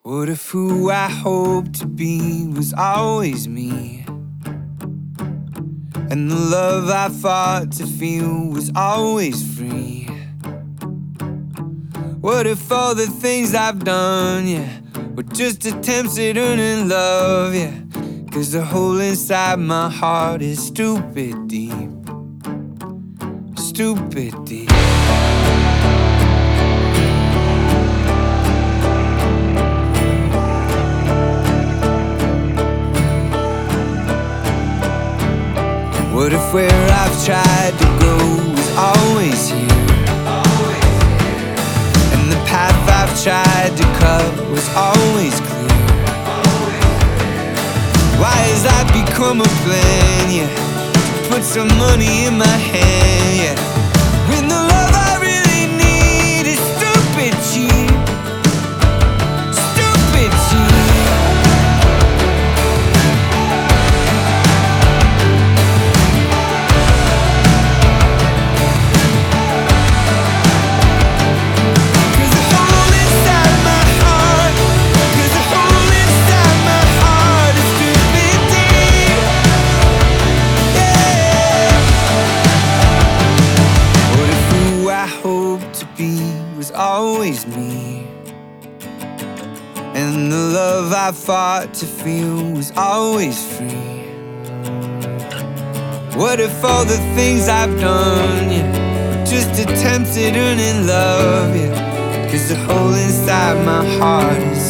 What if who I hoped to be was always me? And the love I fought to feel was always free? What if all the things I've done, yeah, were just attempts at earning love, yeah? 'Cause the hole inside my heart is stupid deep, stupid deep. What if where I've tried to go is always here? And the path I've tried to cut was always clear? Why has that become a plan, yeah, to put some money in my hand, yeah, when the love I really need is stupid cheap, stupid cheap? Always me, and the love I fought to feel was always free. What if all the things I've done, yeah, just attempts at earning love, yeah? 'Cause the hole inside my heart is